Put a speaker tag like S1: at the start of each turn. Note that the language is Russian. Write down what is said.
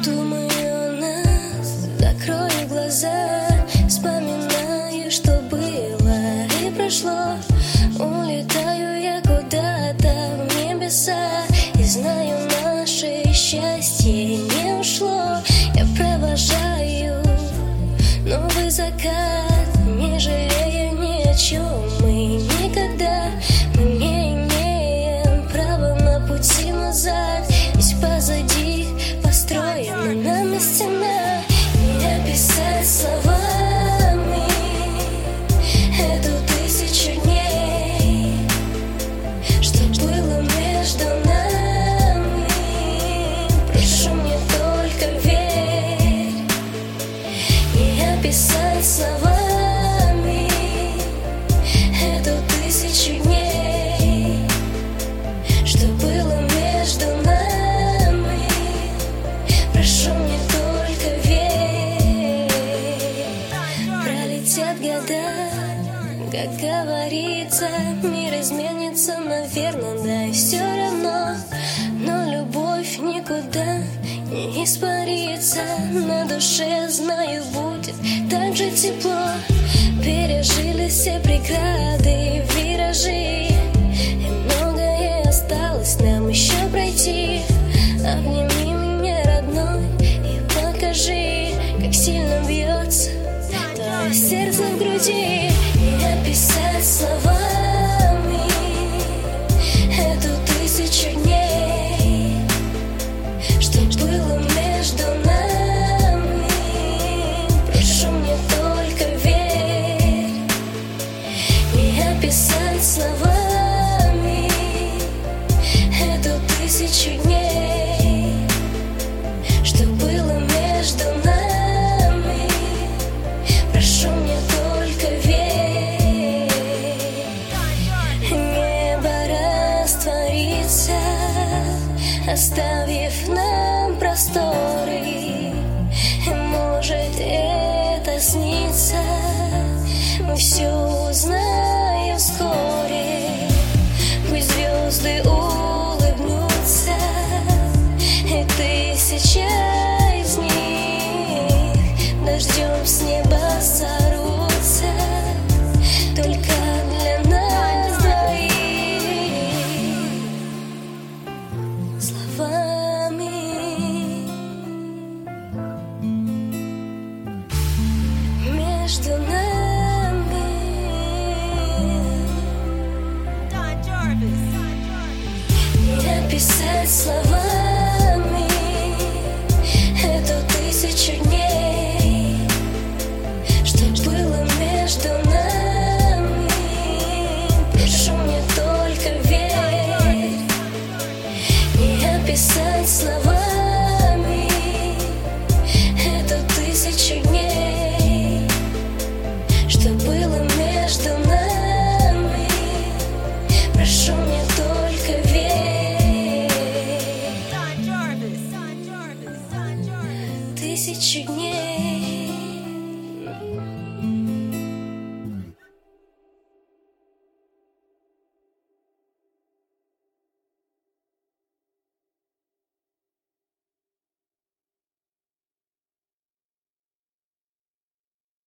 S1: Думаю о нас, закрою глаза, вспоминаю, что было и прошло. Улетаю я куда-то в небеса, и знаю, наше счастье не ушло. Я провожаю новый закат, не жалея ни о чем. Мы никогда, мы не имеем права на пути назад. Ведь позади построена нами стена. Не описать словами эту тысячу дней, что было между нами. Прошу, мне только верь. Не описать словами эту тысячу дней, что было между нами. Прошу, мне только верь. Пролетят года, как говорится, мир изменится, наверное, да и все равно. Но любовь никуда не испарится. На душе, знаю, будет так же тепло. Пережили все преграды, виражи, и многое осталось нам еще пройти. Обними меня, родной, и покажи, как сильно бьется твое сердце в груди. Не описать словами эту тысячу дней, что было между нами. Прошу, мне только верь. Не описать словами эту тысячу дней, что было между нами. Прошу, мне только верь. Небо растворится, оставив нам просторы. И может, это снится, мы все узнаем вскоре. Пусть звезды улыбнутся, и тысяча из них дождем с неба сорвутся, только для нас двоих. Словами между нами. Не описать словами эту тысячу дней, что было между нами. Прошу, мне только верь. Не описать словами эту тысячу дней, что было между нами. Прошу, мне только верь. Тысячу дней.